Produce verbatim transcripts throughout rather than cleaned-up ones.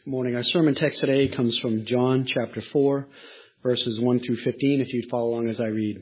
Good morning. Our sermon text today comes from John chapter four, verses one through fifteen, if you'd follow along as I read.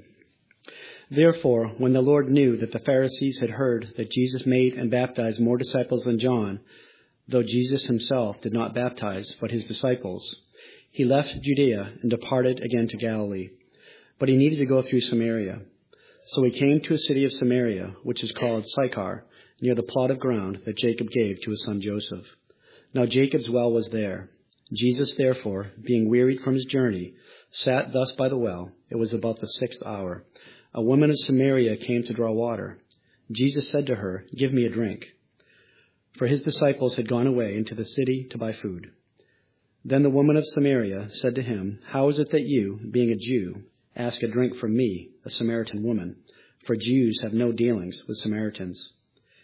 Therefore, when the Lord knew that the Pharisees had heard that Jesus made and baptized more disciples than John, though Jesus himself did not baptize, but his disciples, he left Judea and departed again to Galilee. But he needed to go through Samaria. So he came to a city of Samaria, which is called Sychar, near the plot of ground that Jacob gave to his son Joseph. Now Jacob's well was there. Jesus, therefore, being wearied from his journey, sat thus by the well. It was about the sixth hour. A woman of Samaria came to draw water. Jesus said to her, "Give me a drink." For his disciples had gone away into the city to buy food. Then the woman of Samaria said to him, "How is it that you, being a Jew, ask a drink from me, a Samaritan woman? For Jews have no dealings with Samaritans."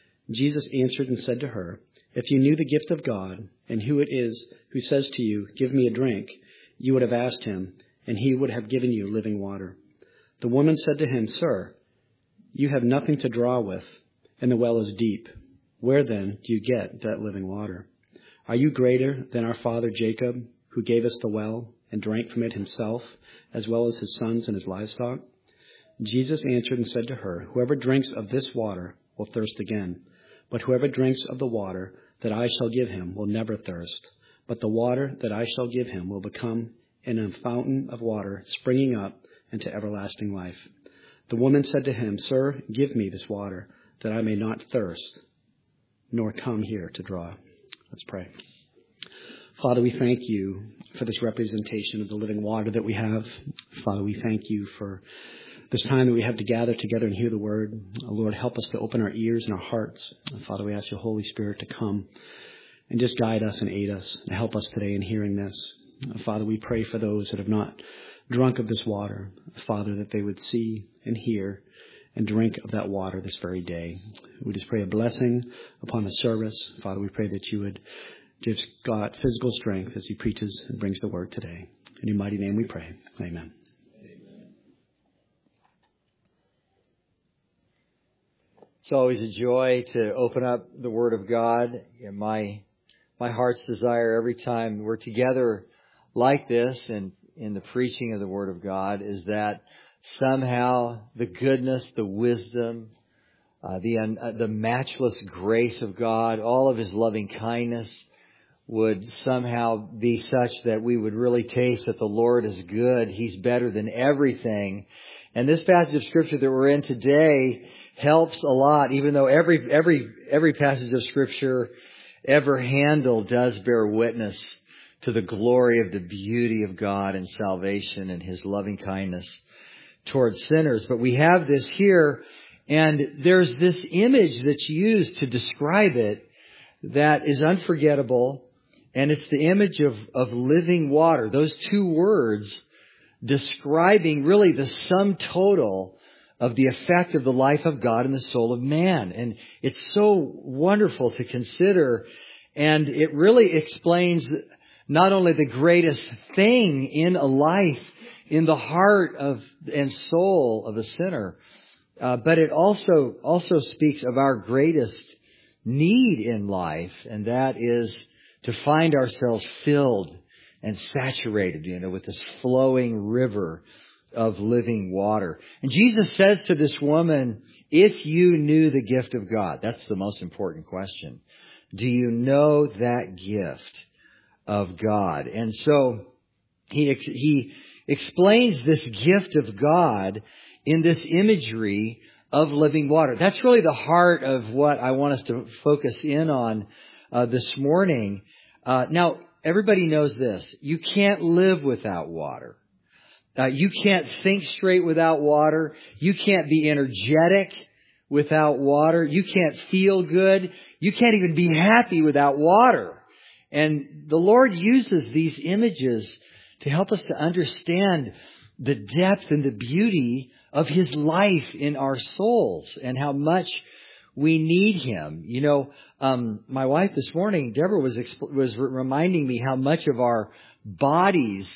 Jesus answered and said to her, "If you knew the gift of God and who it is who says to you, 'Give me a drink,' you would have asked him, and he would have given you living water." The woman said to him, "Sir, you have nothing to draw with, and the well is deep. Where then do you get that living water? Are you greater than our father Jacob, who gave us the well and drank from it himself, as well as his sons and his livestock?" Jesus answered and said to her, "Whoever drinks of this water will thirst again. But whoever drinks of the water that I shall give him will never thirst. But the water that I shall give him will become in a fountain of water springing up into everlasting life." The woman said to him, "Sir, give me this water, that I may not thirst, nor come here to draw." Let's pray. Father, we thank you for this representation of the living water that we have. Father, we thank you for this time that we have to gather together and hear the word. Lord, help us to open our ears and our hearts. Father, we ask your Holy Spirit to come and just guide us and aid us and help us today in hearing this. Father, we pray for those that have not drunk of this water. Father, that they would see and hear and drink of that water this very day. We just pray a blessing upon the service. Father, we pray that you would give Scott physical strength as he preaches and brings the word today. In your mighty name we pray. Amen. It's always a joy to open up the Word of God. And my my heart's desire every time we're together like this and in the preaching of the Word of God is that somehow the goodness, the wisdom, uh, the uh, the matchless grace of God, all of His loving kindness would somehow be such that we would really taste that the Lord is good. He's better than everything. And this passage of Scripture that we're in today helps a lot, even though every every every passage of Scripture ever handled does bear witness to the glory of the beauty of God and salvation and His loving kindness towards sinners. But we have this here, and there's this image that's used to describe it that is unforgettable, and it's the image of, of living water. Those two words describing really the sum total of the effect of the life of God in the soul of man. And it's so wonderful to consider. And it really explains not only the greatest thing in a life, in the heart of and soul of a sinner, uh, but it also, also speaks of our greatest need in life. And that is to find ourselves filled and saturated, you know, with this flowing river of living water. And Jesus says to this woman, if you knew the gift of God, that's the most important question. Do you know that gift of God? And so he he explains this gift of God in this imagery of living water. That's really the heart of what I want us to focus in on uh, this morning. Uh, now, everybody knows this. You can't live without water. Uh, you can't think straight without water. You can't be energetic without water. You can't feel good. You can't even be happy without water. And the Lord uses these images to help us to understand the depth and the beauty of His life in our souls and how much we need Him. You know, um, my wife this morning, Deborah, was exp- was reminding me how much of our bodies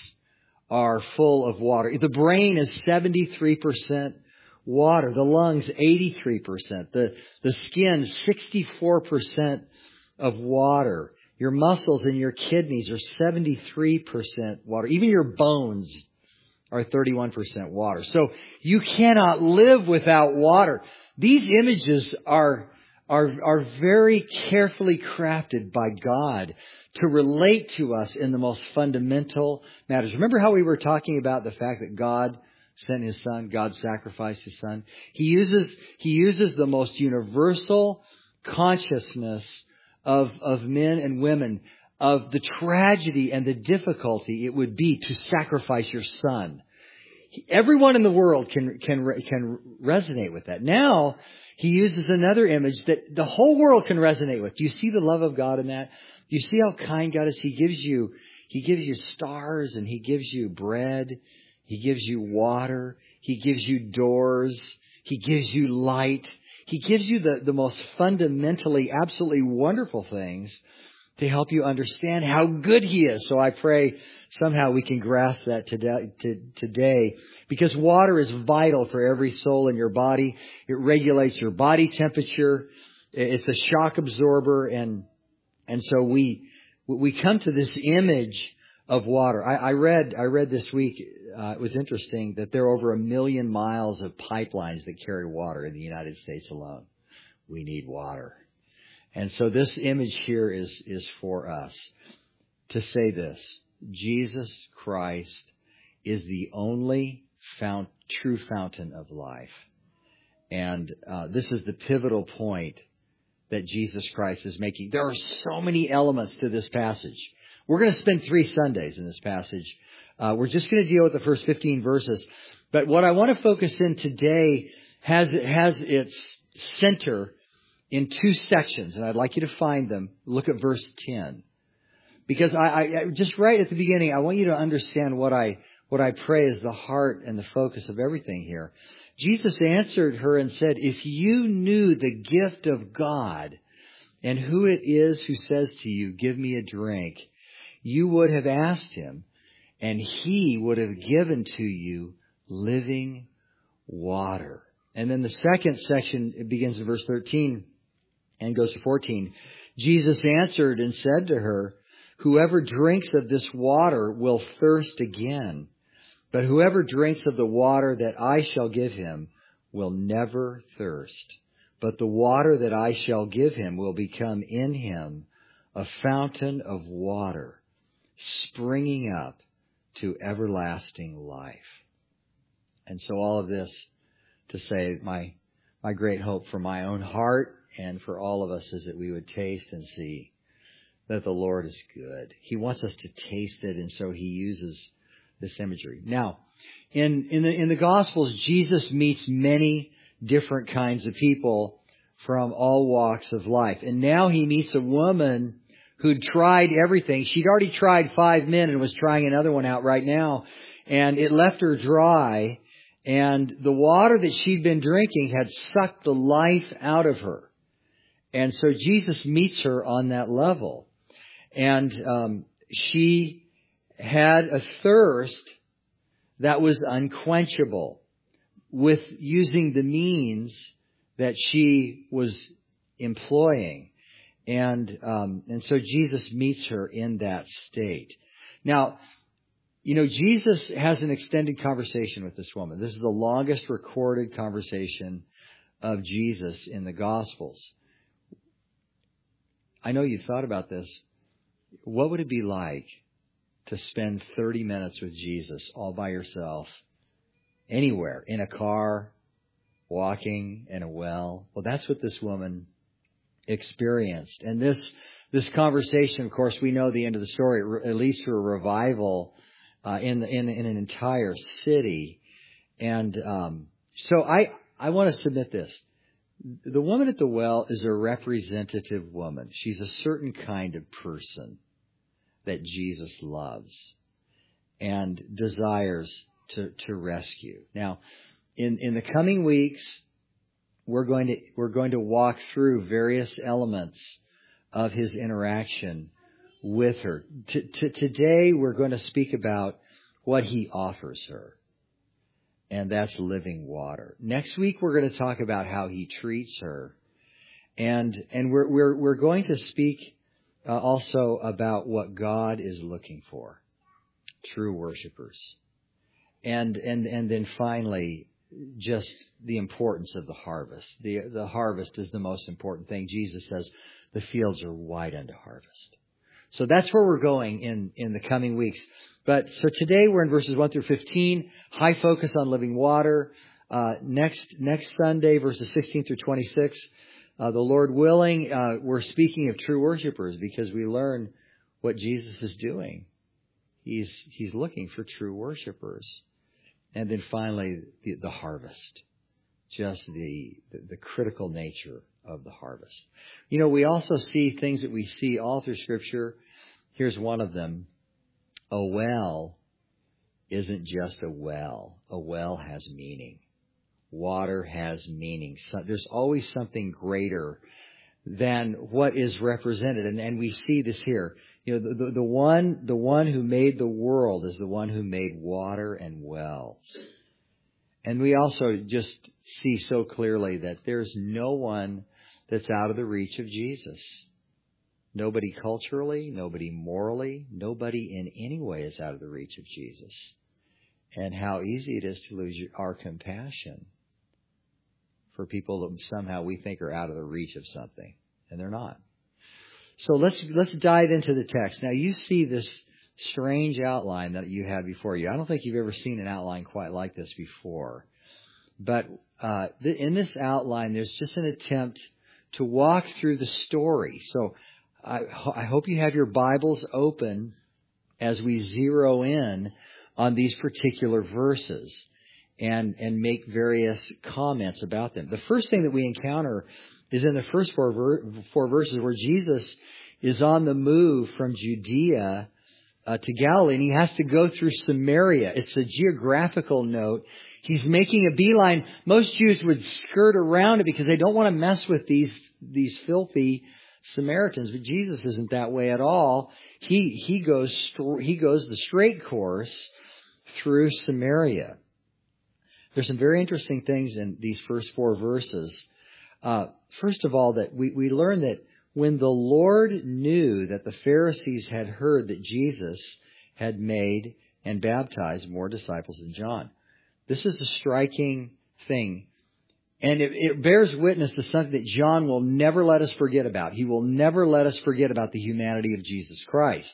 are full of water. The brain is seventy-three percent water. The lungs, eighty-three percent. The, the skin, sixty-four percent of water. Your muscles and your kidneys are seventy-three percent water. Even your bones are thirty-one percent water. So you cannot live without water. These images are, are, are very carefully crafted by God to relate to us in the most fundamental matters. Remember how we were talking about the fact that God sent His Son, God sacrificed His Son? He uses, He uses the most universal consciousness of, of men and women, of the tragedy and the difficulty it would be to sacrifice your son. Everyone in the world can, can, can resonate with that. Now, He uses another image that the whole world can resonate with. Do you see the love of God in that? Do you see how kind God is? He gives you, He gives you stars, and He gives you bread. He gives you water. He gives you doors. He gives you light. He gives you the, the most fundamentally, absolutely wonderful things to help you understand how good He is. So I pray somehow we can grasp that today, today, because water is vital for every soul in your body. It regulates your body temperature. It's a shock absorber. And, and so we, we come to this image of water. I, I read, I read this week, uh, it was interesting that there are over a million miles of pipelines that carry water in the United States alone. We need water. And so this image here is, is for us to say this: Jesus Christ is the only fount, true fountain of life. And uh, this is the pivotal point that Jesus Christ is making. There are so many elements to this passage. We're going to spend three Sundays in this passage. Uh, we're just going to deal with the first fifteen verses. But what I want to focus in today has, has its center in two sections, and I'd like you to find them. Look at verse ten. Because I, I just right at the beginning, I want you to understand what I what I pray is the heart and the focus of everything here. Jesus answered her and said, "If you knew the gift of God and who it is who says to you, 'Give me a drink,' you would have asked Him, and He would have given to you living water." And then the second section, it begins in verse thirteen and goes to fourteen. Jesus answered and said to her, "Whoever drinks of this water will thirst again. But whoever drinks of the water that I shall give him will never thirst. But the water that I shall give him will become in him a fountain of water, springing up to everlasting life." And so all of this to say my, my great hope for my own heart and for all of us is that we would taste and see that the Lord is good. He wants us to taste it, and so He uses this imagery. Now, in, in the, in the Gospels, Jesus meets many different kinds of people from all walks of life. And now He meets a woman who'd tried everything. She'd already tried five men and was trying another one out right now. And it left her dry. And the water that she'd been drinking had sucked the life out of her. And so Jesus meets her on that level. And um, she had a thirst that was unquenchable with using the means that she was employing. And um, and so Jesus meets her in that state. Now, you know, Jesus has an extended conversation with this woman. This is the longest recorded conversation of Jesus in the Gospels. I know you've thought about this. What would it be like to spend thirty minutes with Jesus all by yourself, anywhere, in a car, walking, in a well? Well, that's what this woman experienced. And this this conversation, of course, we know the end of the story. It leads to a revival uh, in, in in an entire city. And um, so I I want to submit this. The woman at the well is a representative woman. She's a certain kind of person that Jesus loves and desires to, to rescue. Now, in, in the coming weeks, we're going to, we're going to walk through various elements of His interaction with her. T- t- today, we're going to speak about what He offers her. And that's living water. Next week, we're going to talk about how He treats her. And, and we're, we're, we're going to speak uh, also about what God is looking for. True worshipers. And, and, and then finally, just the importance of the harvest. The, the harvest is the most important thing. Jesus says the fields are wide unto harvest. So that's where we're going in, in the coming weeks. But so today we're in verses one through fifteen, high focus on living water. Uh, next, next Sunday, verses sixteen through twenty-six, uh, the Lord willing, uh, we're speaking of true worshipers because we learn what Jesus is doing. He's, he's looking for true worshipers. And then finally, the, the harvest. Just the, the, the critical nature of the harvest. You know, we also see things that we see all through Scripture. Here's one of them. A well isn't just a well. A well has meaning. Water has meaning. So there's always something greater than what is represented. And, and we see this here. You know, the, the, the one, the one who made the world is the one who made water and wells. And we also just see so clearly that there's no one that's out of the reach of Jesus. Nobody culturally, nobody morally, nobody in any way is out of the reach of Jesus. And how easy it is to lose our compassion for people that somehow we think are out of the reach of something, and they're not. So let's let's dive into the text. Now you see this strange outline that you have before you. I don't think you've ever seen an outline quite like this before. But uh, th- in this outline, there's just an attempt to walk through the story. So I, I hope you have your Bibles open as we zero in on these particular verses and, and make various comments about them. The first thing that we encounter is in the first four, ver- four verses where Jesus is on the move from Judea uh, to Galilee, and he has to go through Samaria. It's a geographical note. He's making a beeline. Most Jews would skirt around it because they don't want to mess with these these filthy Samaritans. But Jesus isn't that way at all. He he goes he goes the straight course through Samaria. There's some very interesting things in these first four verses. Uh, first of all, that we, we learn that when the Lord knew that the Pharisees had heard that Jesus had made and baptized more disciples than John. This is a striking thing. And it, it bears witness to something that John will never let us forget about. He will never let us forget about the humanity of Jesus Christ.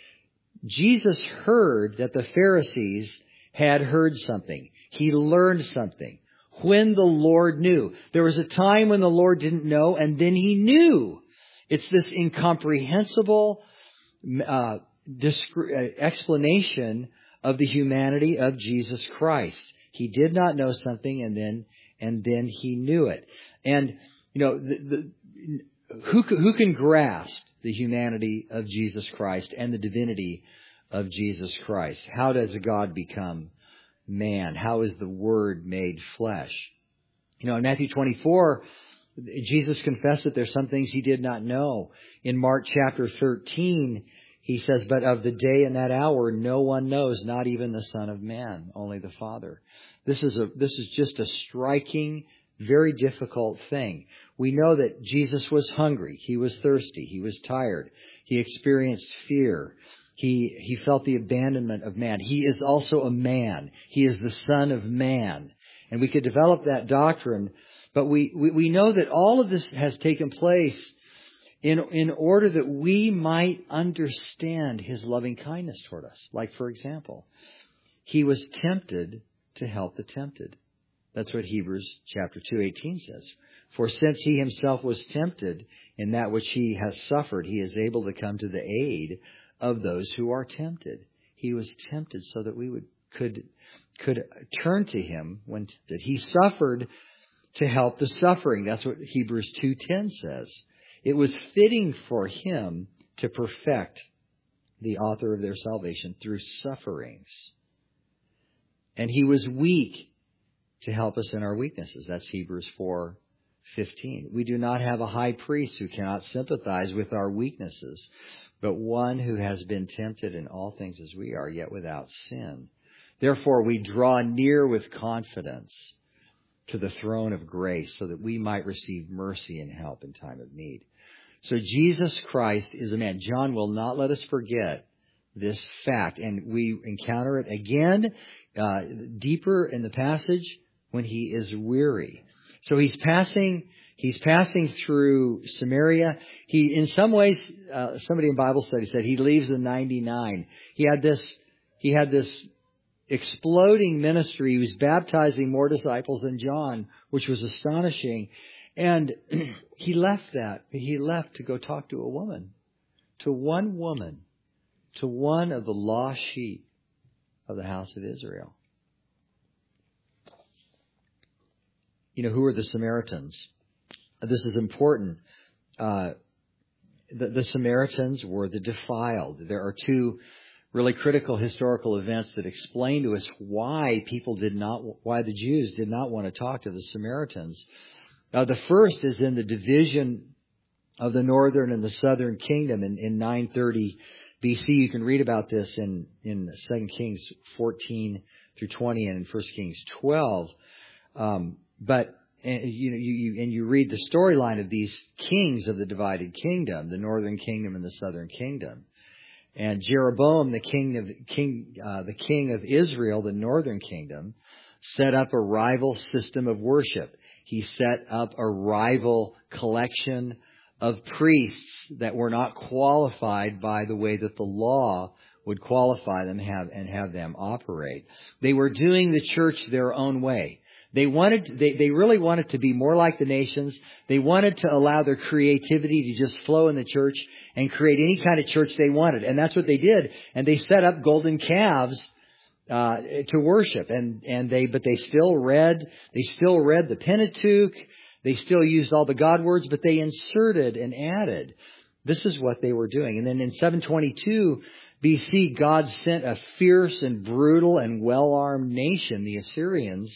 Jesus heard that the Pharisees had heard something. He learned something. When the Lord knew. There was a time when the Lord didn't know, and then He knew. It's this incomprehensible uh, disc- explanation of the humanity of Jesus Christ. He did not know something, and then and then He knew it. And you know, the, the, who who can grasp the humanity of Jesus Christ and the divinity of Jesus Christ? How does God become man? How is the Word made flesh? You know, in Matthew twenty-four, Jesus confessed that there's some things He did not know. In Mark chapter thirteen, He says, but of the day and that hour, no one knows, not even the Son of Man, only the Father. This is a, this is just a striking, very difficult thing. We know that Jesus was hungry. He was thirsty. He was tired. He experienced fear. He, he felt the abandonment of man. He is also a man. He is the Son of Man. And we could develop that doctrine, but we, we, we know that all of this has taken place in, in order that we might understand His loving kindness toward us. Like, for example, He was tempted to help the tempted. That's what Hebrews chapter two eighteen says. For since He Himself was tempted in that which He has suffered, He is able to come to the aid of those who are tempted. He was tempted so that we would could could turn to Him when tempted. He suffered to help the suffering. That's what Hebrews two ten says. It was fitting for Him to perfect the author of their salvation through sufferings. And He was weak to help us in our weaknesses. That's Hebrews four fifteen. We do not have a high priest who cannot sympathize with our weaknesses, but one who has been tempted in all things as we are, yet without sin. Therefore, we draw near with confidence to the throne of grace so that we might receive mercy and help in time of need. So Jesus Christ is a man. John will not let us forget this fact. And we encounter it again, uh, deeper in the passage when he is weary. So he's passing, he's passing through Samaria. He, in some ways, uh, somebody in Bible study said he leaves the ninety-nine. He had this, he had this exploding ministry. He was baptizing more disciples than John, which was astonishing. And he left that. He left to go talk to a woman, to one woman, to one of the lost sheep of the house of Israel. You know, who are the Samaritans? This is important. Uh, the, the Samaritans were the defiled. There are two really critical historical events that explain to us why people did not, why the Jews did not want to talk to the Samaritans. Uh, the first is in the division of the northern and the southern kingdom in, in nine thirty B C. You can read about this in, in Second Kings fourteen through twenty and in First Kings twelve. Um, but and, you know, you, you and you read the storyline of these kings of the divided kingdom, the northern kingdom and the southern kingdom. And Jeroboam, the king of king, uh, the king of Israel, the northern kingdom, set up a rival system of worship. He set up a rival collection of priests that were not qualified by the way that the law would qualify them have and have them operate. They were doing the church their own way. They wanted, they, they really wanted to be more like the nations. They wanted to allow their creativity to just flow in the church and create any kind of church they wanted. And that's what they did. And they set up golden calves Uh, to worship, and and they but they still read they still read the Pentateuch. They still used all the God words, but they inserted and added. This is what they were doing. And then in seven twenty-two B C, God sent a fierce and brutal and well-armed nation, the Assyrians,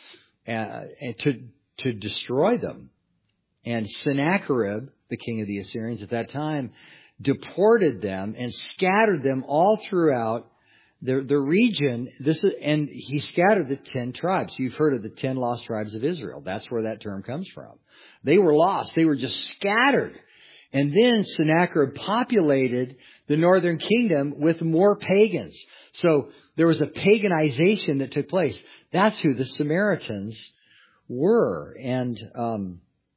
uh, to to destroy them. And Sennacherib, the king of the Assyrians at that time, deported them and scattered them all throughout The, the region. This is, and he scattered the ten tribes. You've heard of the ten lost tribes of Israel. That's where that term comes from. They were lost. They were just scattered. And then Sennacherib populated the northern kingdom with more pagans. So there was a paganization that took place. That's who the Samaritans were. And um,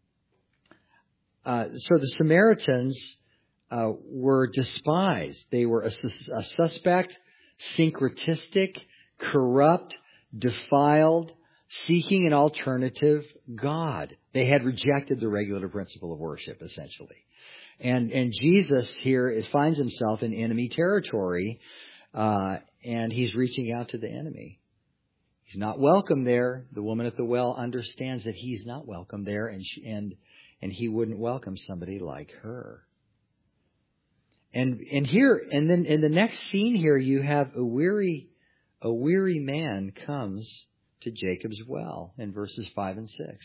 uh, so the Samaritans uh, were despised. They were a, a suspect, syncretistic, corrupt, defiled, seeking an alternative God. They had rejected the regulative principle of worship, essentially. And and Jesus here it finds himself in enemy territory, uh, and he's reaching out to the enemy. He's not welcome there. The woman at the well understands that he's not welcome there, and she, and and he wouldn't welcome somebody like her. And and here and then in the next scene here you have a weary a weary man comes to Jacob's well in verses five and six.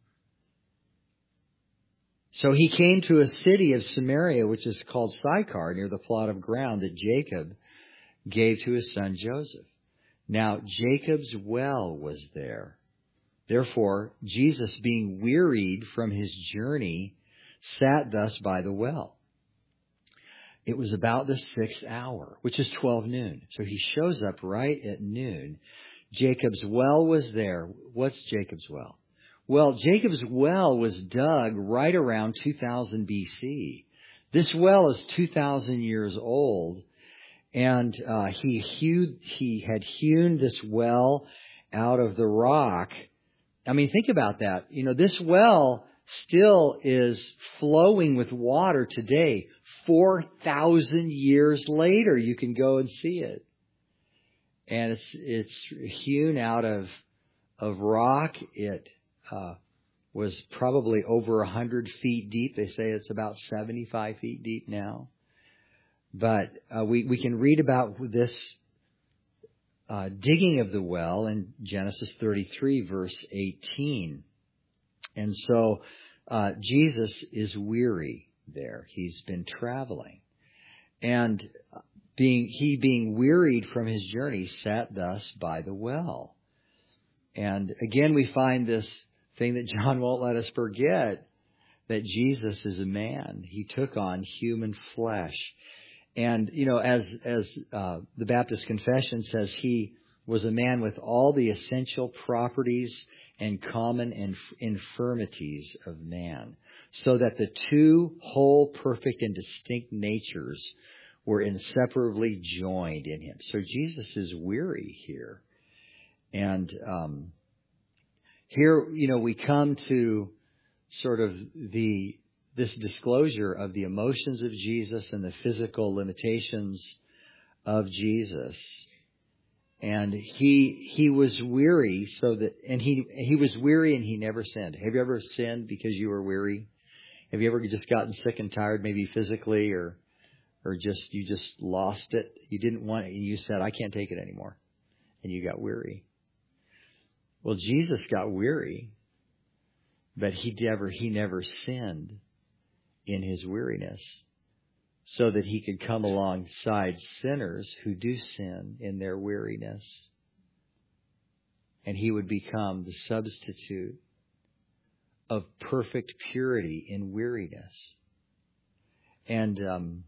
So he came to a city of Samaria which is called Sychar, near the plot of ground that Jacob gave to his son Joseph. Now Jacob's well was there. Therefore Jesus, being wearied from his journey, sat thus by the well. It was about the sixth hour, which is twelve noon. So he shows up right at noon. Jacob's well was there. What's Jacob's well? Well, Jacob's well was dug right around two thousand B C. This well is two thousand years old. And uh, he hewed, he had hewn this well out of the rock. I mean, think about that. You know, this well still is flowing with water today. four thousand years later, you can go and see it. And it's it's hewn out of of rock. It uh, was probably over one hundred feet deep. They say it's about seventy-five feet deep now. But uh, we, we can read about this uh, digging of the well in Genesis thirty-three, verse eighteen. And so uh, Jesus is weary there. He's been traveling. And being he being wearied from his journey sat thus by the well. And again, we find this thing that John won't let us forget, that Jesus is a man. He took on human flesh. And, you know, as, as, uh, the Baptist Confession says, he was a man with all the essential properties and common inf- infirmities of man, so that the two whole, perfect, and distinct natures were inseparably joined in him. So Jesus is weary here. And, um, here, you know, we come to sort of the, this disclosure of the emotions of Jesus and the physical limitations of Jesus. And he, he was weary so that, and he, he was weary and he never sinned. Have you ever sinned because you were weary? Have you ever just gotten sick and tired, maybe physically, or, or just, you just lost it? You didn't want it. You said, I can't take it anymore. And you got weary. Well, Jesus got weary, but he never, he never sinned in his weariness, so that he could come alongside sinners who do sin in their weariness. And he would become the substitute of perfect purity in weariness. And um,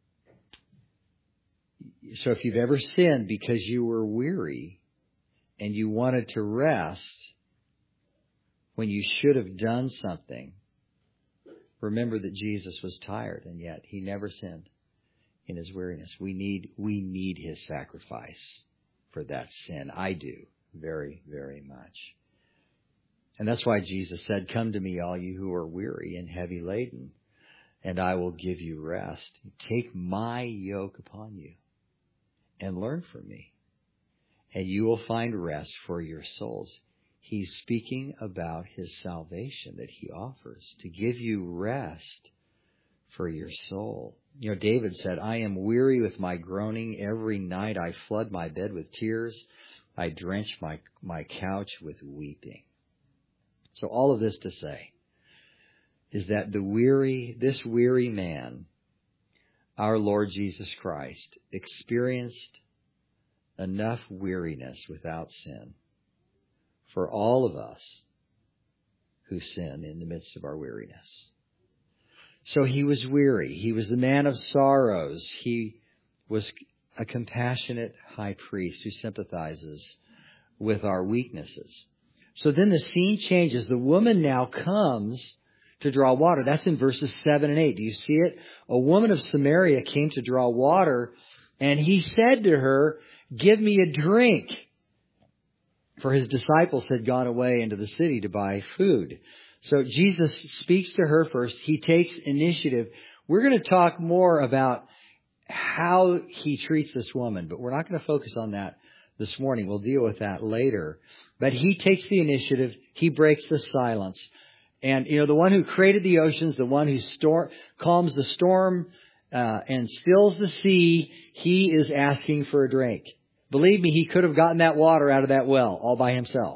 so if you've ever sinned because you were weary and you wanted to rest when you should have done something, remember that Jesus was tired, and yet he never sinned in his weariness. We need, we need his sacrifice for that sin. I do very, very much. And that's why Jesus said, come to me, all you who are weary and heavy laden, and I will give you rest. Take my yoke upon you and learn from me, and you will find rest for your souls. He's speaking about his salvation that he offers to give you rest for your soul. You know, David said, I am weary with my groaning. Every night I flood my bed with tears. I drench my, my couch with weeping. So all of this to say is that the weary, this weary man, our Lord Jesus Christ, experienced enough weariness without sin for all of us who sin in the midst of our weariness. So he was weary. He was the man of sorrows. He was a compassionate high priest who sympathizes with our weaknesses. So then the scene changes. The woman now comes to draw water. That's in verses seven and eight. Do you see it? A woman of Samaria came to draw water, and he said to her, give me a drink. For his disciples had gone away into the city to buy food. So Jesus speaks to her first. He takes initiative. We're going to talk more about how he treats this woman, but we're not going to focus on that this morning. We'll deal with that later. But he takes the initiative. He breaks the silence. And, you know, the one who created the oceans, the one who storm, calms the storm uh, and stills the sea, he is asking for a drink. Believe me, he could have gotten that water out of that well all by himself.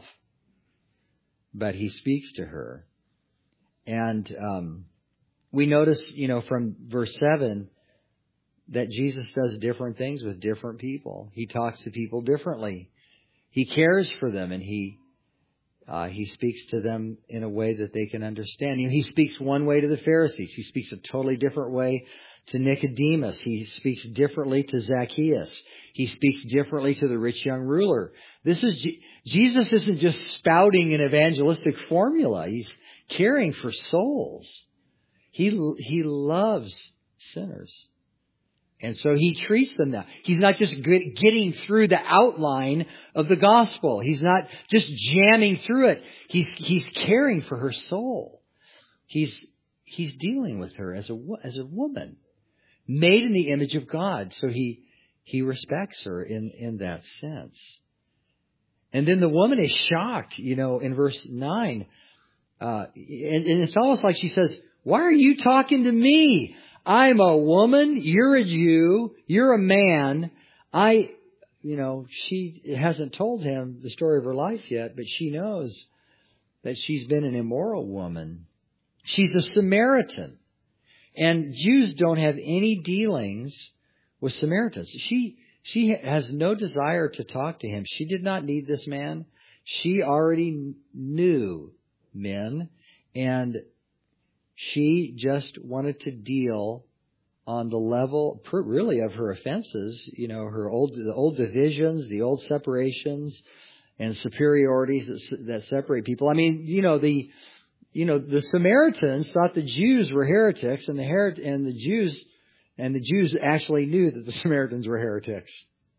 But he speaks to her. And um, we notice, you know, from verse seven, that Jesus does different things with different people. He talks to people differently. He cares for them, and he uh, he speaks to them in a way that they can understand. You know, he speaks one way to the Pharisees. He speaks a totally different way to Nicodemus. He speaks differently to Zacchaeus. He speaks differently to the rich young ruler. This is G- Jesus isn't just spouting an evangelistic formula. He's caring for souls. He he loves sinners. And so he treats them now. He's not just getting through the outline of the gospel. He's not just jamming through it. He's he's caring for her soul. He's he's dealing with her as a as a woman made in the image of God. So he he respects her in in that sense. And then the woman is shocked, you know, in verse nine. Uh, and, and it's almost like she says, "Why are you talking to me? I'm a woman. You're a Jew. You're a man." I, you know, she hasn't told him the story of her life yet, but she knows that she's been an immoral woman. She's a Samaritan. And Jews don't have any dealings with Samaritans. She, she has no desire to talk to him. She did not need this man. She already knew men, and She just wanted to deal on the level, really, of her offenses. You know, her old, the old divisions, the old separations, and superiorities that, that separate people. I mean, you know, the, you know, the Samaritans thought the Jews were heretics, and the her- and the Jews, and the Jews actually knew that the Samaritans were heretics.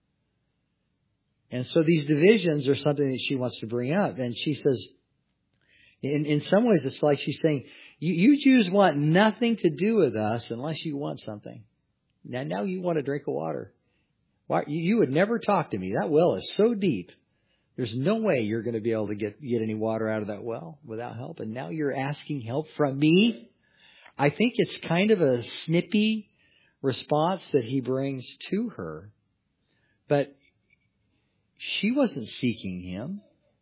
And so these divisions are something that she wants to bring up. And she says, in, in some ways, it's like she's saying, you, you Jews want nothing to do with us unless you want something. Now, now you want a drink of water. Why, you, you would never talk to me. That well is so deep. There's no way you're going to be able to get, get any water out of that well without help. And now you're asking help from me? I think it's kind of a snippy response that he brings to her. But she wasn't seeking him.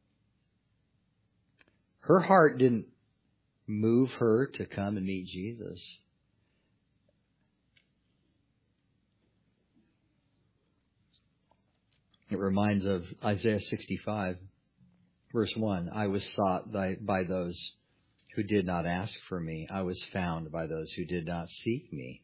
Her heart didn't move her to come and meet Jesus. It reminds of Isaiah sixty-five, verse one. I was sought by, by those who did not ask for me. I was found by those who did not seek me.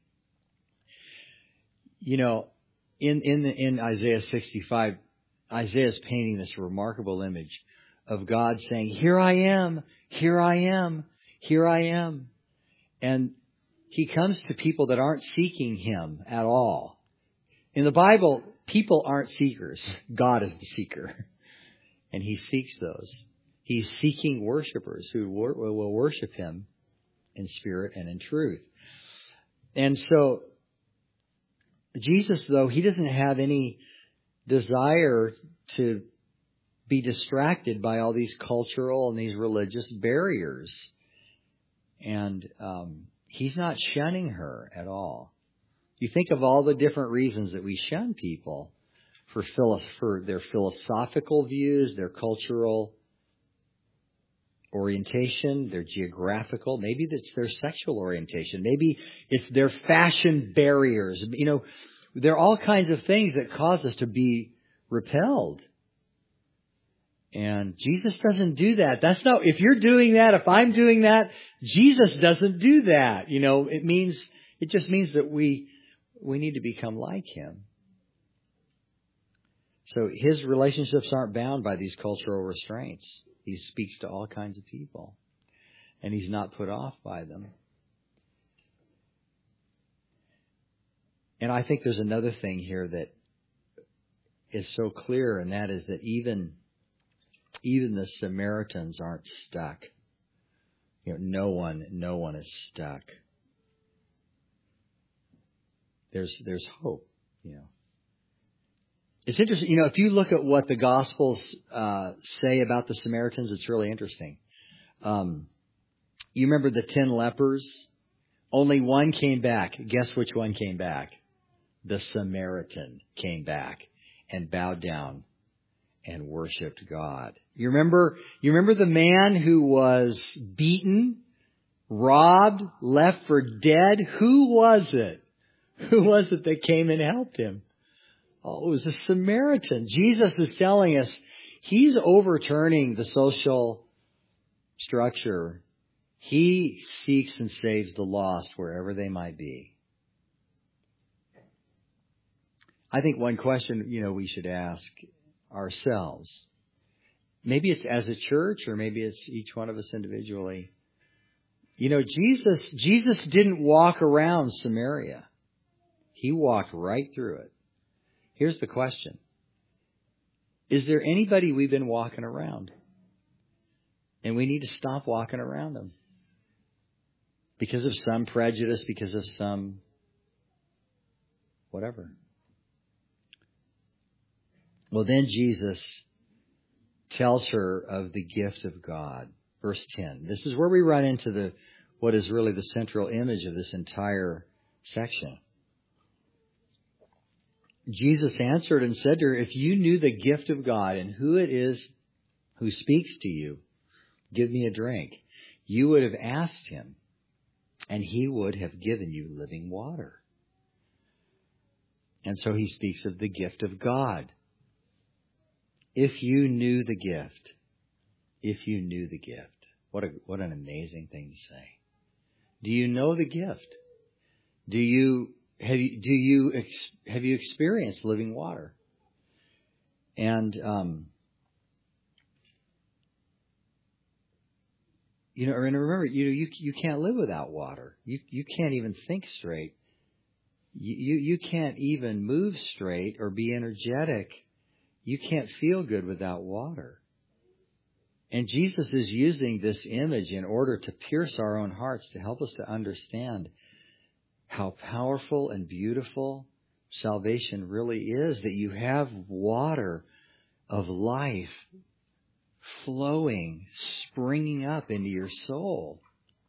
You know, in, in, in Isaiah sixty-five, Isaiah is painting this remarkable image of God saying, here I am, here I am, here I am. And he comes to people that aren't seeking him at all. In the Bible, people aren't seekers. God is the seeker. And he seeks those. He's seeking worshipers who will worship him in spirit and in truth. And so, Jesus, though, he doesn't have any desire to be distracted by all these cultural and these religious barriers. And um, he's not shunning her at all. You think of all the different reasons that we shun people for, philo- for their philosophical views, their cultural orientation, their geographical, maybe it's their sexual orientation, maybe it's their fashion barriers. You know, there are all kinds of things that cause us to be repelled. And Jesus doesn't do that. That's not, if you're doing that, if I'm doing that, Jesus doesn't do that. You know, it means, it just means that we, we need to become like him. So his relationships aren't bound by these cultural restraints. He speaks to all kinds of people. And he's not put off by them. And I think there's another thing here that is so clear, and that is that even, even the Samaritans aren't stuck. You know, no one, no one is stuck. There's, there's hope, you know. It's interesting, you know, if you look at what the Gospels uh, say about the Samaritans, it's really interesting. Um, you remember the ten lepers? Only one came back. Guess which one came back? The Samaritan came back and bowed down and worshipped God. You remember, you remember the man who was beaten, robbed, left for dead? Who was it? Who was it that came and helped him? Oh, it was a Samaritan. Jesus is telling us he's overturning the social structure. He seeks and saves the lost wherever they might be. I think one question, you know, we should ask ourselves, maybe it's as a church or maybe it's each one of us individually. You know, Jesus, Jesus didn't walk around Samaria. He walked right through it. Here's the question. Is there anybody we've been walking around? And we need to stop walking around them. Because of some prejudice, because of some whatever. Well, then Jesus tells her of the gift of God. Verse ten. This is where we run into the what is really the central image of this entire section. Jesus answered and said to her, if you knew the gift of God and who it is who speaks to you, give me a drink, you would have asked him, and he would have given you living water. And so he speaks of the gift of God. If you knew the gift, if you knew the gift, what a, what an amazing thing to say. Do you know the gift? Do you have you do you ex, have you experienced living water? And um, you know, and remember, you know, you you can't live without water. You you can't even think straight. You, you you can't even move straight or be energetic. You can't feel good without water. And Jesus is using this image in order to pierce our own hearts, to help us to understand how powerful and beautiful salvation really is, that you have water of life flowing, springing up into your soul.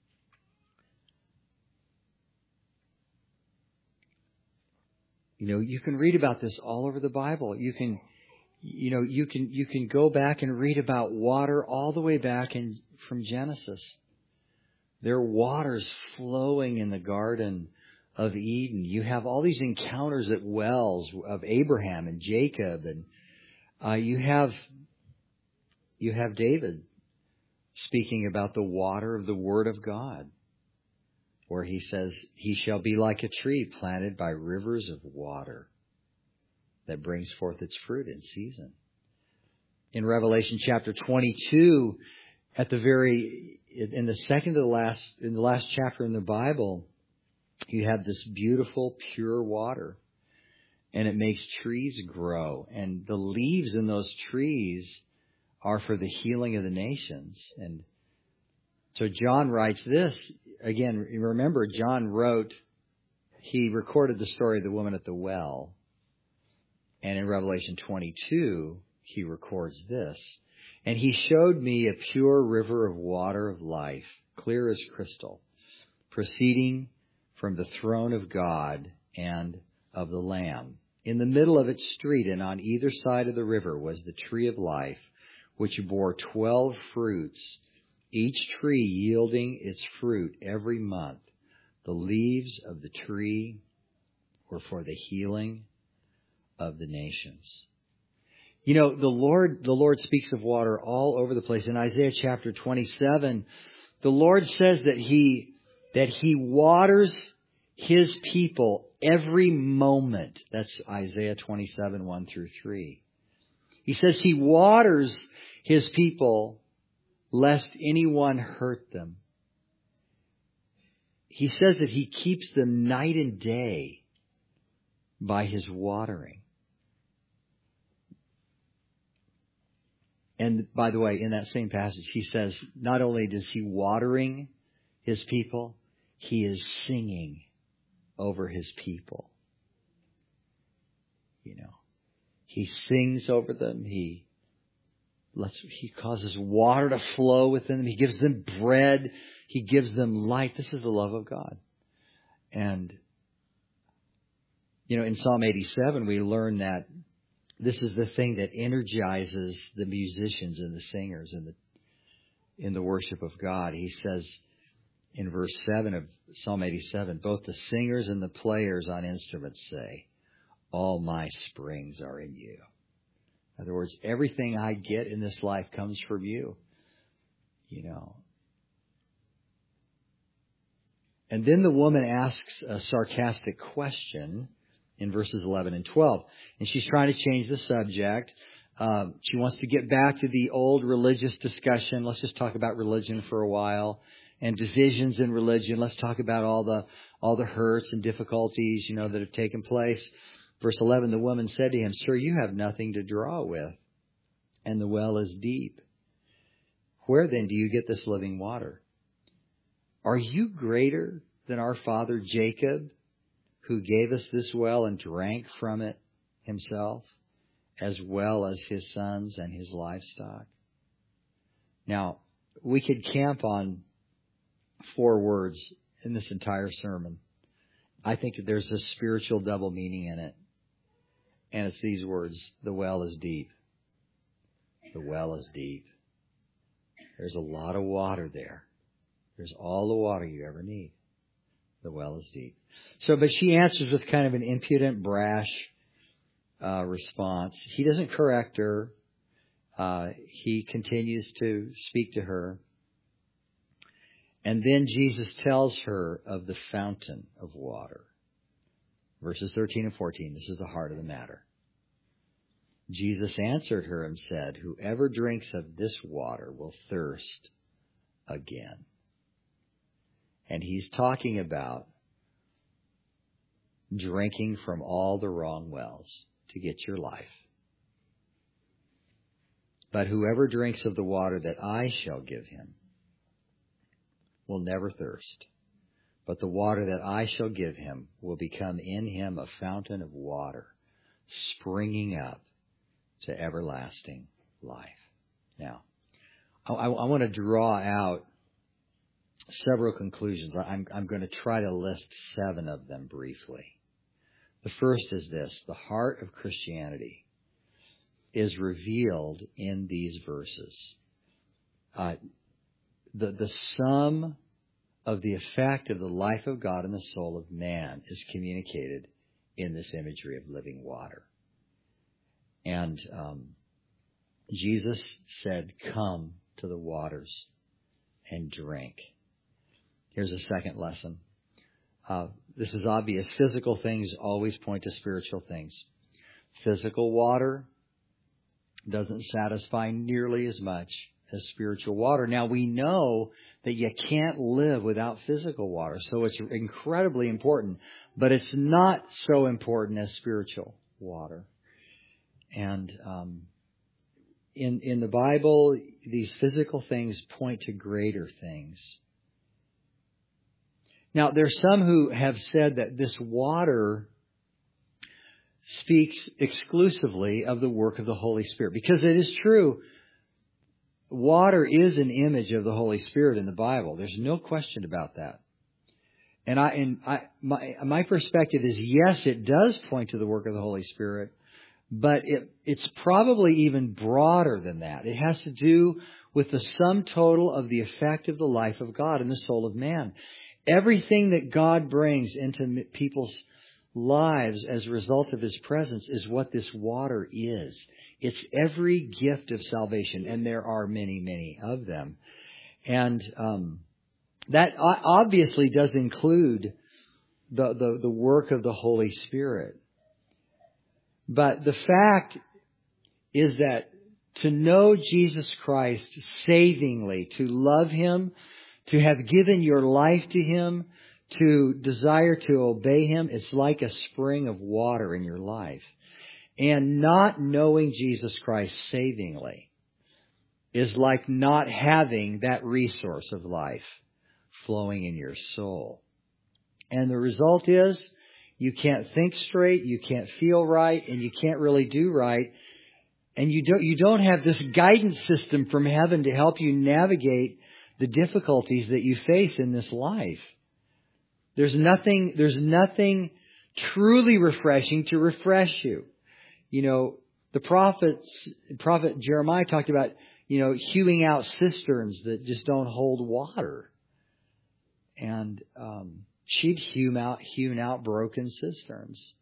You know, you can read about this all over the Bible. You can, you know, you can you can go back and read about water all the way back in from Genesis. There are waters flowing in the Garden of Eden. You have all these encounters at wells of Abraham and Jacob, and uh, you have you have David speaking about the water of the Word of God, where he says, "He shall be like a tree planted by rivers of water that brings forth its fruit in season." In Revelation chapter twenty-two, at the very in the second to the last in the last chapter in the Bible, you have this beautiful, pure water, and it makes trees grow. And the leaves in those trees are for the healing of the nations. And so John writes this. Again, remember, John wrote, he recorded the story of the woman at the well. And in Revelation twenty-two, he records this. "And he showed me a pure river of water of life, clear as crystal, proceeding from the throne of God and of the Lamb. In the middle of its street and on either side of the river was the tree of life, which bore twelve fruits, each tree yielding its fruit every month. The leaves of the tree were for the healing of the nations." You know, the Lord, the Lord speaks of water all over the place. In Isaiah chapter twenty-seven, the Lord says that He, that He waters His people every moment. That's Isaiah twenty-seven, one through three. He says He waters His people lest anyone hurt them. He says that He keeps them night and day by His watering. And by the way, in that same passage, He says, not only does He watering His people, He is singing over His people. You know, He sings over them. He lets, He causes water to flow within them. He gives them bread. He gives them light. This is the love of God. And, you know, in Psalm eighty-seven, we learn that this is the thing that energizes the musicians and the singers in the in the worship of God. He says in verse seven of Psalm eighty-seven, "Both the singers and the players on instruments say, 'All my springs are in you.'" In other words, everything I get in this life comes from you. You know. And then the woman asks a sarcastic question in verses eleven and twelve. And she's trying to change the subject. Um, she wants to get back to the old religious discussion. Let's just talk about religion for a while. And divisions in religion. Let's talk about all the all the hurts and difficulties, you know, that have taken place. Verse eleven, the woman said to him, "Sir, you have nothing to draw with, and the well is deep. Where then do you get this living water? Are you greater than our father Jacob, who gave us this well and drank from it himself, as well as his sons and his livestock?" Now, we could camp on four words in this entire sermon. I think that there's a spiritual double meaning in it. And it's these words: the well is deep. The well is deep. There's a lot of water there. There's all the water you ever need. The well is deep. So, but she answers with kind of an impudent, brash uh, response. He doesn't correct her. Uh, he continues to speak to her. And then Jesus tells her of the fountain of water. Verses thirteen and fourteen, this is the heart of the matter. Jesus answered her and said, whoever drinks of this water will thirst again. And he's talking about drinking from all the wrong wells to get your life. But whoever drinks of the water that I shall give him will never thirst. But the water that I shall give him will become in him a fountain of water, springing up to everlasting life. Now, I, I want to draw out several conclusions. I'm, I'm going to try to list seven of them briefly. The first is this: the heart of Christianity is revealed in these verses. Uh, the, the sum of the effect of the life of God in the soul of man is communicated in this imagery of living water. And um, Jesus said, come to the waters and drink. Here's a second lesson. Uh, this is obvious. Physical things always point to spiritual things. Physical water doesn't satisfy nearly as much as spiritual water. Now, we know that you can't live without physical water, so it's incredibly important, but it's not so important as spiritual water. And um, in in the Bible, these physical things point to greater things. Now, there's some who have said that this water speaks exclusively of the work of the Holy Spirit, because it is true. Water is an image of the Holy Spirit in the Bible. There's no question about that. And I, and I, my, my perspective is, yes, it does point to the work of the Holy Spirit, but it, it's probably even broader than that. It has to do with the sum total of the effect of the life of God in the soul of man. Everything that God brings into people's lives as a result of His presence is what this water is. It's every gift of salvation, and there are many, many of them. And um, that obviously does include the, the, the work of the Holy Spirit. But the fact is that to know Jesus Christ savingly, to love Him, to have given your life to Him, to desire to obey Him, it's like a spring of water in your life. And not knowing Jesus Christ savingly is like not having that resource of life flowing in your soul. And the result is you can't think straight, you can't feel right, and you can't really do right. And you don't, you don't have this guidance system from heaven to help you navigate the difficulties that you face in this life. There's nothing, there's nothing truly refreshing to refresh you. You know, the prophets, prophet Jeremiah talked about, you know, hewing out cisterns that just don't hold water. And um, she'd hewn out, hewn out broken cisterns.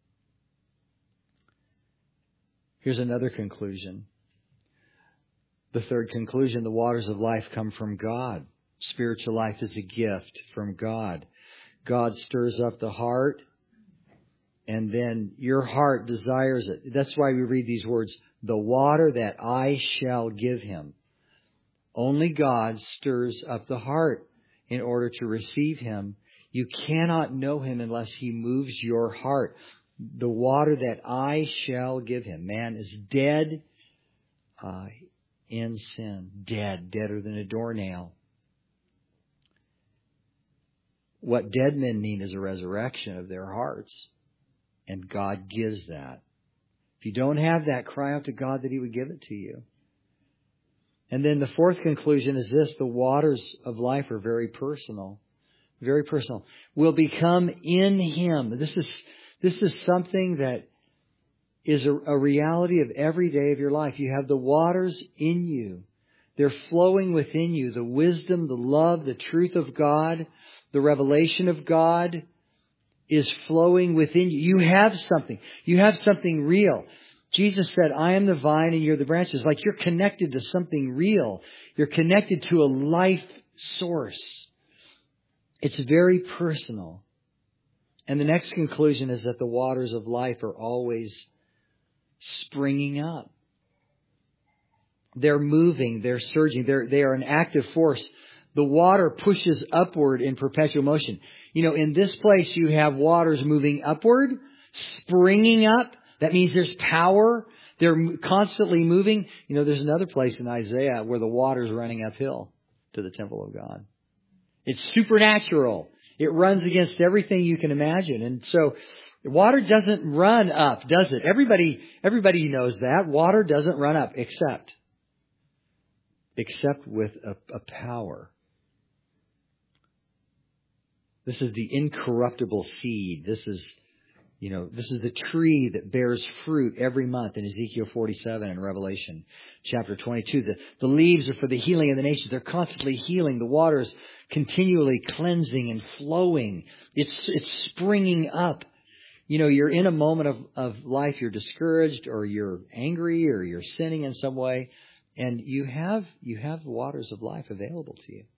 Here's another conclusion. The third conclusion: the waters of life come from God. Spiritual life is a gift from God. God stirs up the heart, and then your heart desires it. That's why we read these words, the water that I shall give him. Only God stirs up the heart in order to receive Him. You cannot know Him unless He moves your heart. The water that I shall give him. Man is dead uh, in sin. Dead, deader than a doornail. What dead men need is a resurrection of their hearts. And God gives that. If you don't have that, cry out to God that He would give it to you. And then the fourth conclusion is this: the waters of life are very personal. Very personal. Will become in Him. This is, this is something that is a, a reality of every day of your life. You have the waters in you. They're flowing within you. The wisdom, the love, the truth of God, the revelation of God is flowing within you. You have something. You have something real. Jesus said, I am the vine and you're the branches. Like you're connected to something real. You're connected to a life source. It's very personal. And the next conclusion is that the waters of life are always springing up. They're moving, they're surging, they're, they are an active force. The water pushes upward in perpetual motion. You know, in this place you have waters moving upward, springing up. That means there's power. They're constantly moving. You know, there's another place in Isaiah where the water's running uphill to the temple of God. It's supernatural. It runs against everything you can imagine. And so water doesn't run up, does it? Everybody, everybody knows that. Water doesn't run up except, except with a, a power. This is the incorruptible seed. This is, you know, this is the tree that bears fruit every month in Ezekiel forty-seven and Revelation chapter twenty-two. The, the leaves are for the healing of the nations. They're constantly healing. The water's continually cleansing and flowing. It's, it's springing up. You know, you're in a moment of, of life, you're discouraged or you're angry or you're sinning in some way, and you have, you have the waters of life available to you.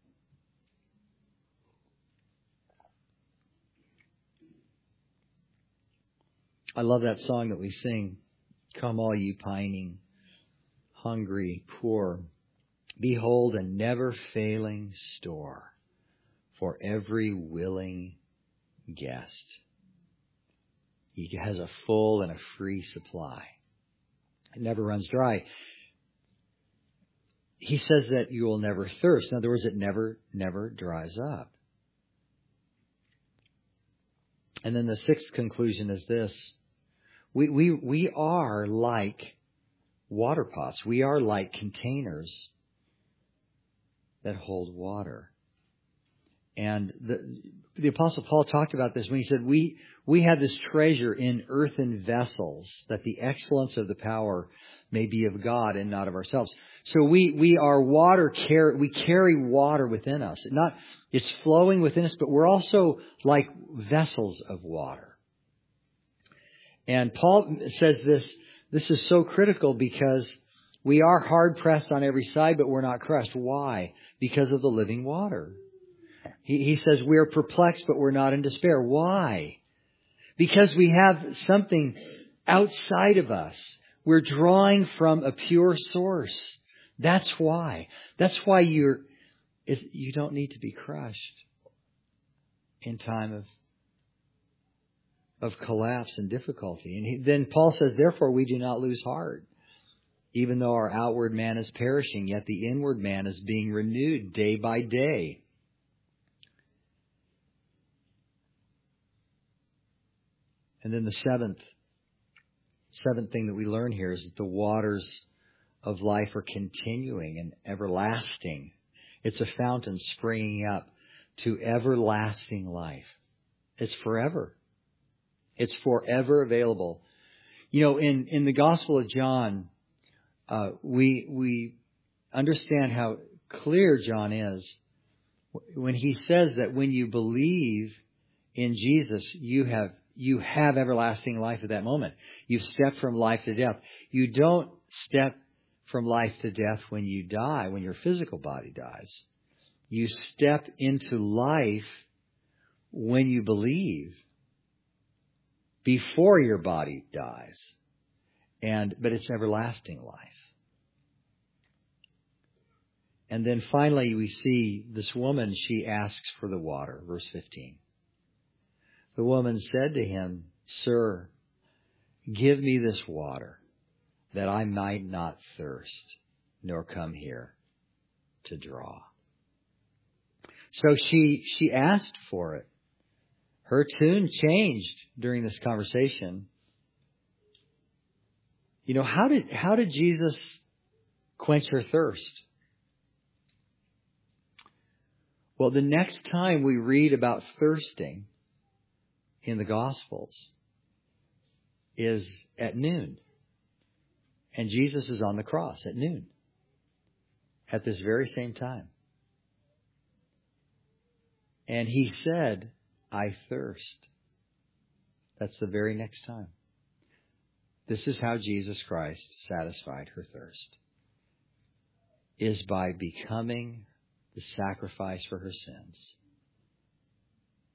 I love that song that we sing. Come all you pining, hungry, poor. Behold a never failing store for every willing guest. He has a full and a free supply. It never runs dry. He says that you will never thirst. In other words, it never, never dries up. And then the sixth conclusion is this. We, we, we are like water pots. We are like containers that hold water. And the, the Apostle Paul talked about this when he said, we, we have this treasure in earthen vessels, that the excellence of the power may be of God and not of ourselves. So we, we are water, car- we carry water within us. Not, it's flowing within us, but we're also like vessels of water. And Paul says this, this is so critical because we are hard pressed on every side, but we're not crushed. Why? Because of the living water. He, he says we're perplexed, but we're not in despair. Why? Because we have something outside of us. We're drawing from a pure source. That's why. That's why you're, you don't need to be crushed in time of of collapse and difficulty. And he, then Paul says, therefore we do not lose heart. Even though our outward man is perishing, yet the inward man is being renewed day by day. And then the seventh, seventh thing that we learn here is that the waters of life are continuing and everlasting. It's a fountain springing up to everlasting life. It's forever. It's forever available. You know, in, in the Gospel of John, uh, we we understand how clear John is when he says that when you believe in Jesus, you have you have everlasting life at that moment. You've stepped from life to death. You don't step from life to death when you die, when your physical body dies. You step into life when you believe, before your body dies. And but it's everlasting life. And then finally we see this woman, she asks for the water, verse fifteen. The woman said to him, Sir, give me this water, that I might not thirst, nor come here to draw. So she she asked for it. Her tune changed during this conversation. You know, how did how did Jesus quench her thirst? Well, the next time we read about thirsting in the Gospels is at noon. And Jesus is on the cross at noon. At this very same time. And he said, I thirst. That's the very next time. This is how Jesus Christ satisfied her thirst. Is by becoming the sacrifice for her sins.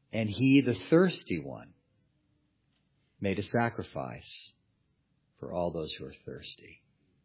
And he, the thirsty one, made a sacrifice for all those who are thirsty.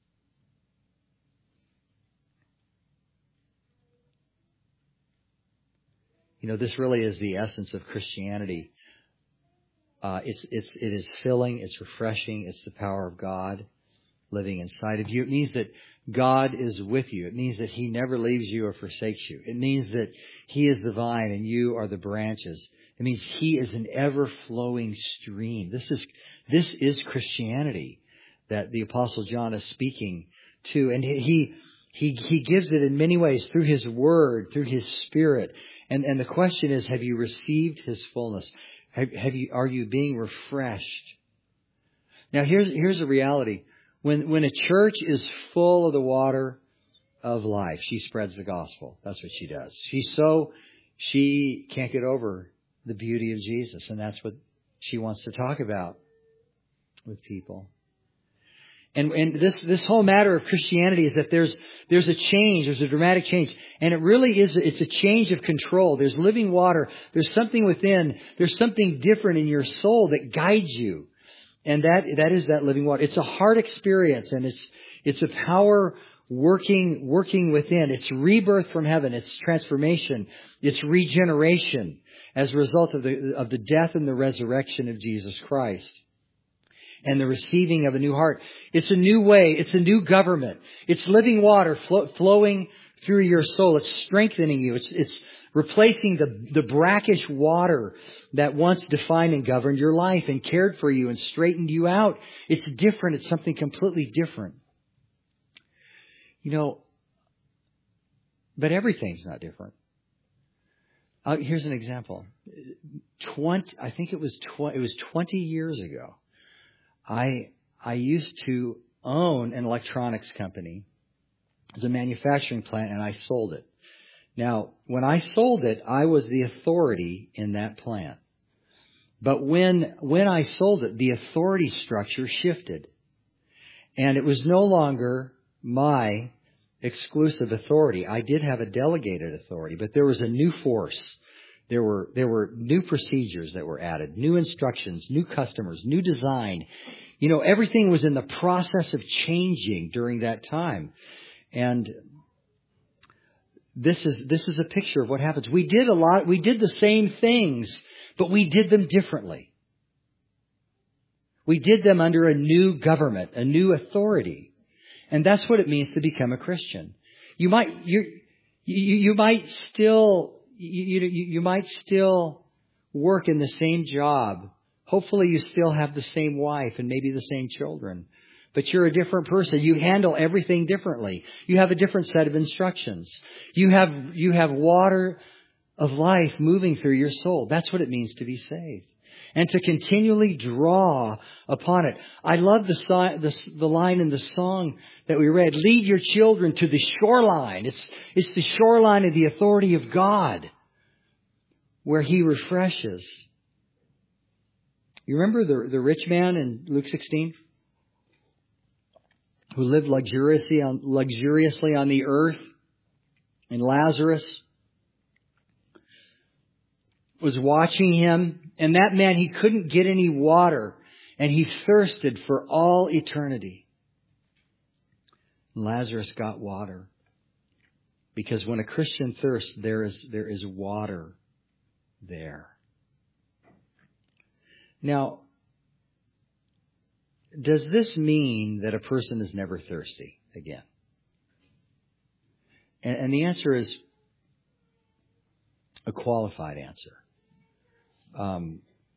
You know, this really is the essence of Christianity. Uh, it's, it's, it is filling, it's refreshing, it's the power of God living inside of you. It means that God is with you. It means that He never leaves you or forsakes you. It means that He is the vine and you are the branches. It means He is an ever-flowing stream. This is, this is Christianity that the Apostle John is speaking to. And he, he, he gives it in many ways through His Word, through His Spirit. And, and the question is, have you received His fullness? Have, have you, are you being refreshed? Now here's, here's a reality. When, when a church is full of the water of life, she spreads the gospel. That's what she does. She's so, she can't get over the beauty of Jesus. And that's what she wants to talk about with people. And, and this, this whole matter of Christianity is that there's, there's a change, there's a dramatic change. And it really is, it's a change of control. There's living water. There's something within, there's something different in your soul that guides you. And that, that is that living water. It's a heart experience, and it's, it's a power working, working within. It's rebirth from heaven. It's transformation. It's regeneration as a result of the, of the death and the resurrection of Jesus Christ. And the receiving of a new heart. It's a new way. It's a new government. It's living water flo- flowing through your soul. It's strengthening you. It's, it's replacing the, the brackish water that once defined and governed your life and cared for you and straightened you out. It's different. It's something completely different. You know, but everything's not different. Uh, here's an example. Twenty, I think it was tw- it was twenty years ago. I I used to own an electronics company. It was a manufacturing plant, and I sold it. Now, when I sold it, I was the authority in that plant. But when when I sold it, the authority structure shifted. And it was no longer my exclusive authority. I did have a delegated authority, but there was a new force. There were, there were new procedures that were added, new instructions, new customers, new design. You know, everything was in the process of changing during that time. And this is, this is a picture of what happens. We did a lot, we did the same things, but we did them differently. We did them under a new government, a new authority. And that's what it means to become a Christian. You might, you, you, you might still, You, you, you might still work in the same job. Hopefully you still have the same wife and maybe the same children. But you're a different person. You handle everything differently. You have a different set of instructions. You have, you have water of life moving through your soul. That's what it means to be saved. And to continually draw upon it. I love the, the, the line in the song that we read. Lead your children to the shoreline. It's, it's the shoreline of the authority of God, where He refreshes. You remember the, the rich man in Luke sixteen? Who lived luxuriously on, luxuriously on the earth. And Lazarus was watching him. And that man, he couldn't get any water. And he thirsted for all eternity. And Lazarus got water. Because when a Christian thirsts, there is, there is water there. Now, does this mean that a person is never thirsty again? And, and the answer is a qualified answer. Um,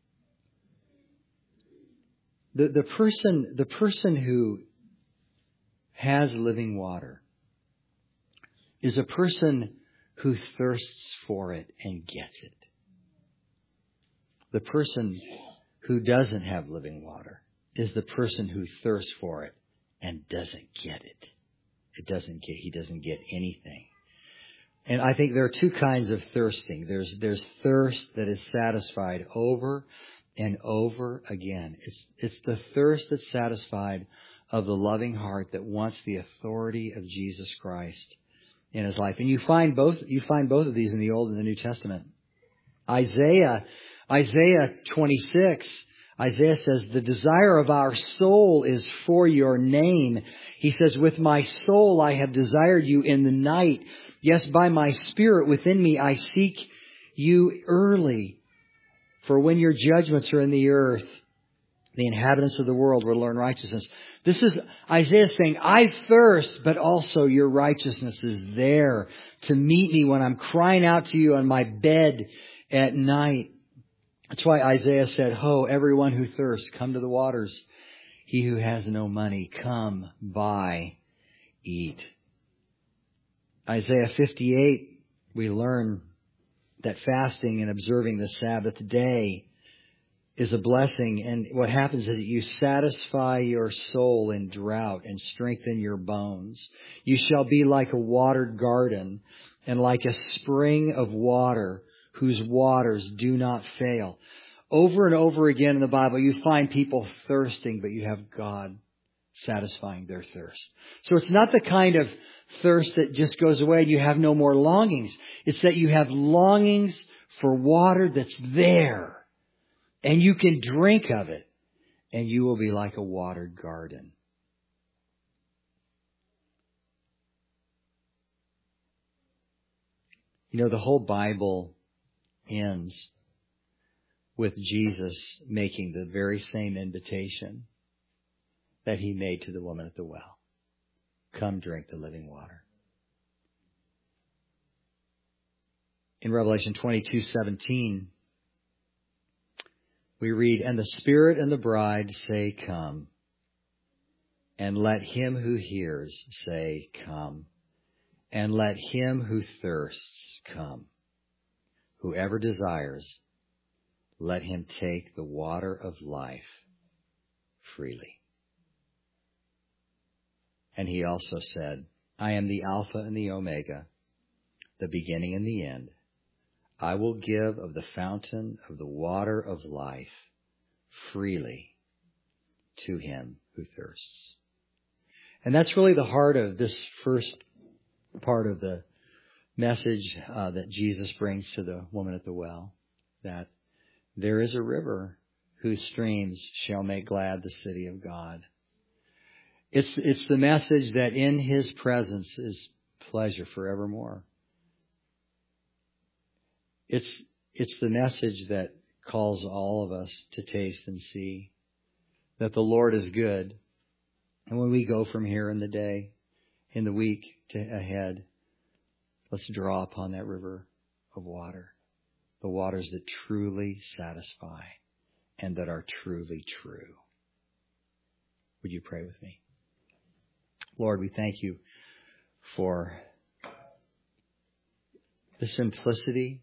the, the person, the person who has living water is a person who thirsts for it and gets it. The person who doesn't have living water is the person who thirsts for it and doesn't get it. It doesn't get, he doesn't get anything. And I think there are two kinds of thirsting. There's, there's thirst that is satisfied over and over again. It's, it's the thirst that's satisfied of the loving heart that wants the authority of Jesus Christ in his life. And you find both, you find both of these in the Old and the New Testament. Isaiah, Isaiah twenty-six, Isaiah says, the desire of our soul is for your name. He says, with my soul I have desired you in the night. Yes, by my spirit within me I seek you early. For when your judgments are in the earth, the inhabitants of the world will learn righteousness. This is Isaiah saying, I thirst, but also your righteousness is there to meet me when I'm crying out to you on my bed at night. That's why Isaiah said, ho, everyone who thirsts, come to the waters. He who has no money, come, buy, eat. Isaiah fifty-eight, we learn that fasting and observing the Sabbath day is a blessing. And what happens is that you satisfy your soul in drought and strengthen your bones. You shall be like a watered garden and like a spring of water whose waters do not fail. Over and over again in the Bible, you find people thirsting, but you have God satisfying their thirst. So it's not the kind of thirst that just goes away and you have no more longings. It's that you have longings for water that's there. And you can drink of it, and you will be like a watered garden. You know, the whole Bible ends with Jesus making the very same invitation that he made to the woman at the well. Come drink the living water. In Revelation twenty-two seventeen, we read, and the Spirit and the bride say, come. And let him who hears say, come. And let him who thirsts come. Whoever desires, let him take the water of life freely. And he also said, I am the Alpha and the Omega, the beginning and the end. I will give of the fountain of the water of life freely to him who thirsts. And that's really the heart of this first part of the message uh, that Jesus brings to the woman at the well, that there is a river whose streams shall make glad the city of God. It's, it's the message that in his presence is pleasure forevermore. It's, it's the message that calls all of us to taste and see that the Lord is good. And when we go from here in the day, in the week to ahead, let's draw upon that river of water, the waters that truly satisfy and that are truly true. Would you pray with me? Lord, we thank you for the simplicity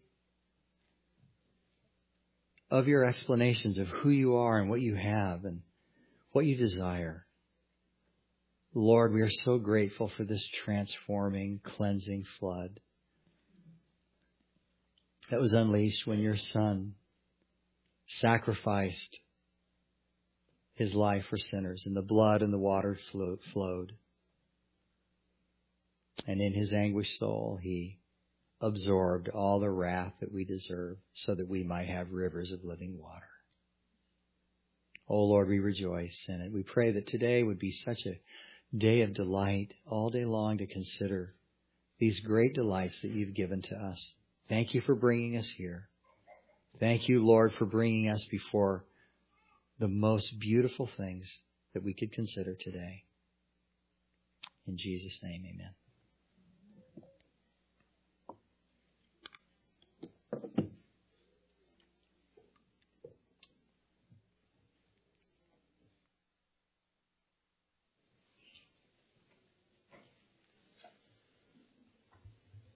of your explanations of who you are and what you have and what you desire. Lord, we are so grateful for this transforming, cleansing flood that was unleashed when your Son sacrificed his life for sinners, and the blood and the water flowed. And in his anguished soul, he absorbed all the wrath that we deserve so that we might have rivers of living water. Oh Lord, we rejoice in it. We pray that today would be such a day of delight, all day long to consider these great delights that you've given to us. Thank you for bringing us here. Thank you, Lord, for bringing us before the most beautiful things that we could consider today. In Jesus' name, amen.